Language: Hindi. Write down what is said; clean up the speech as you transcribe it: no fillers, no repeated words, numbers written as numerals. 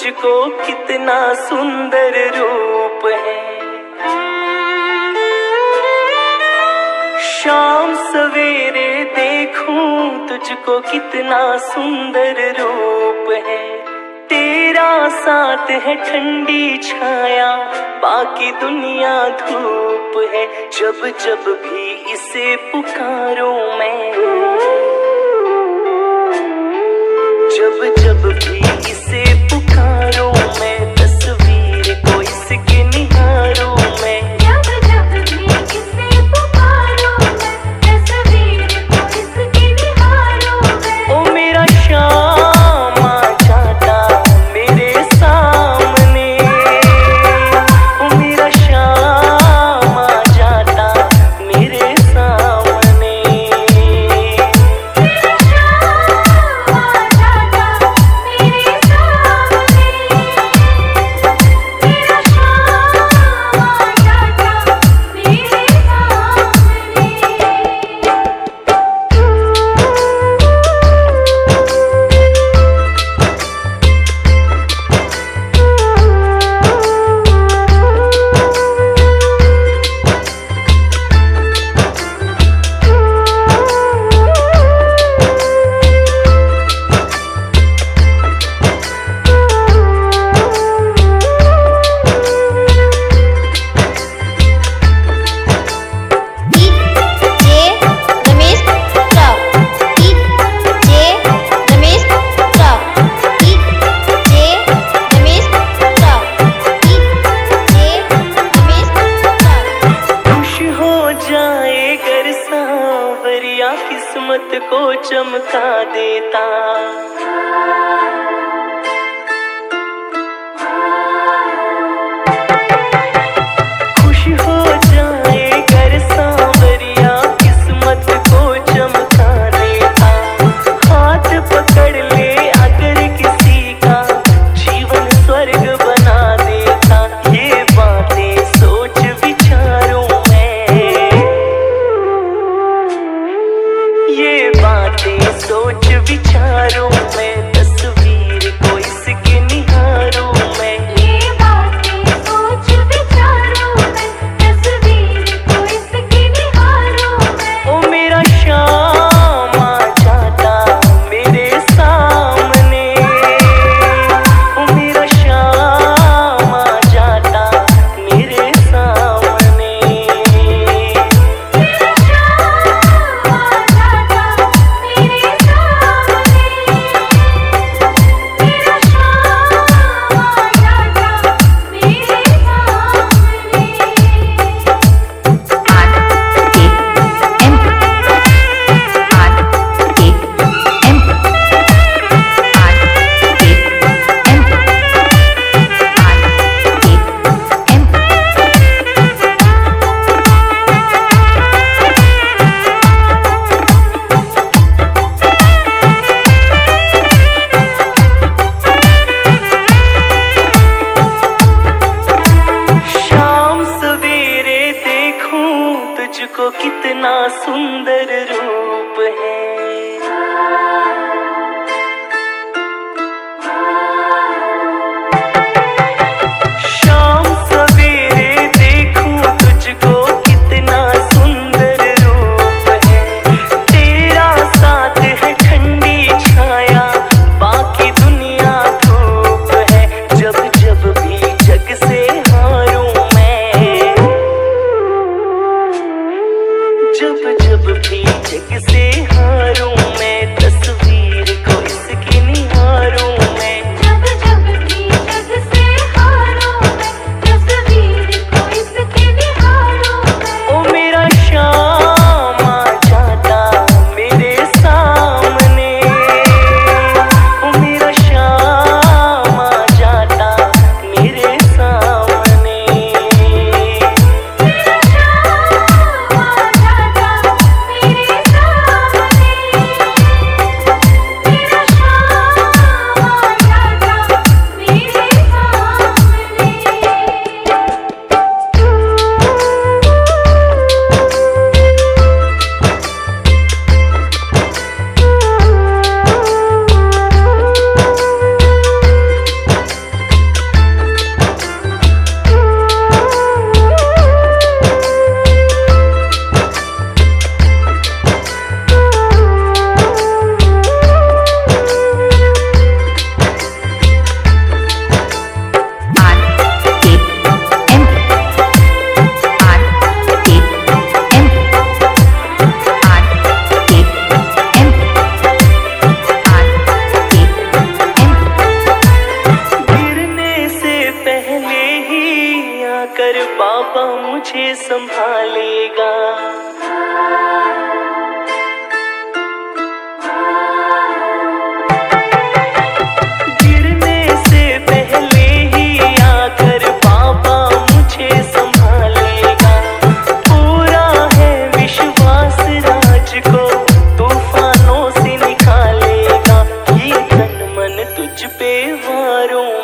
तुझको कितना सुंदर रूप है। शाम सवेरे देखूं तुझको कितना सुंदर रूप है। तेरा साथ है ठंडी छाया, बाकी दुनिया धूप है। जब जब भी इसे पुकारूं मैं, जब जब भी इसे पुकारूं मैं, तस्वीर को इसकी निहारूं मैं। जब जब भी इसे पुकारूं मैं, तस्वीर को इसकी निहारूं मैं। ओ मेरा शाम आ जाता मेरे सामने, ओ मेरा शाम आ जाता मेरे सामने। मेरा शाम आ जाता मेरे सामने, मेरा शाम आ जाता मेरे किस्मत को चमका देता। खुश हो जाए कर सांवरिया, किस्मत को चमका देता। हाथ पकड़ ले अगर किसी का, जीवन स्वर्ग बना देता। ये बातें सोच विचारूं मैं, ये बातें मुझे संभालेगा। गिरने से पहले ही आकर बाबा मुझे संभालेगा। पूरा है विश्वास राज को तूफानों से निकालेगा। ये तन मन तुझ पे वारों